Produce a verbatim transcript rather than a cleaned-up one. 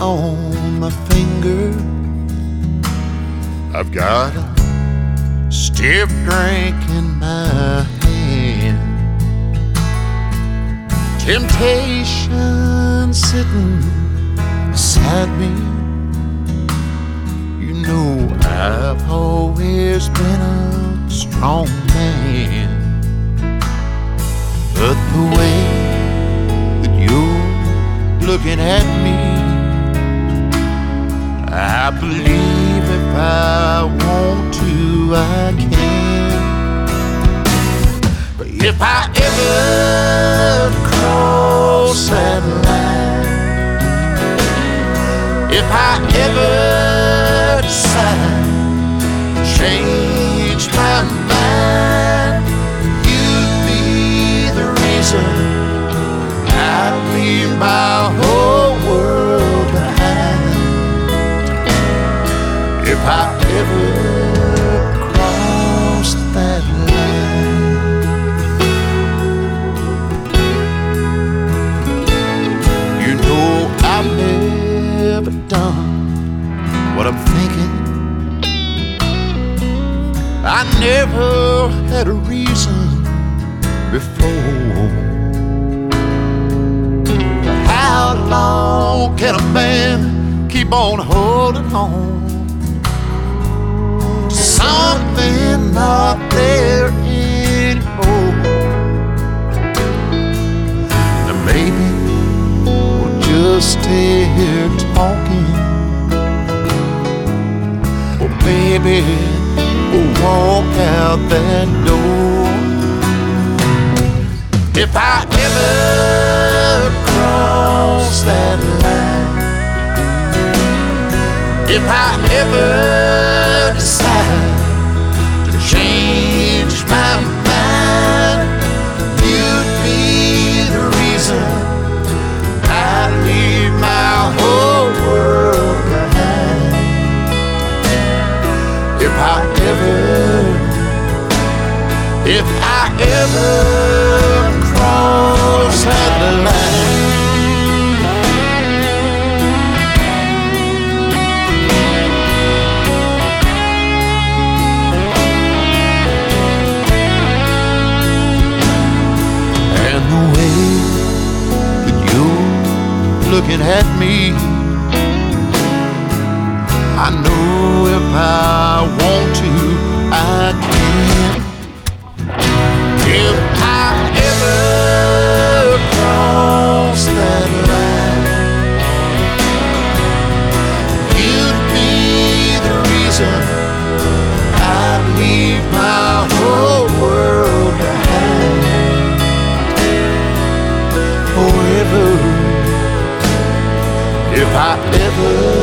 on my finger. I've got a stiff drink in my hand. Temptation sitting beside me. You know I've always been a strong man, but the way that you're looking at me, I believe if I want to, I can. But if I ever cross that line, if I ever decide to change my mind, you'd be the reason I'd leave my whole world behind. If I ever crossed that line, you know I've never done what I'm thinking. I never had a reason before. But how long can a man keep on holding on to something not there anymore? Now maybe we'll just stay here talking, or maybe we'll walk out that door. If I ever cross that line, if I ever decide to change my mind, you'd be the reason I'd leave my whole world behind. If I ever, if I ever cross that line. And the way that you're looking at me, I know if I want to, I can. If I ever cross that line, you'd be the reason I'd leave my whole world behind. Forever, if I ever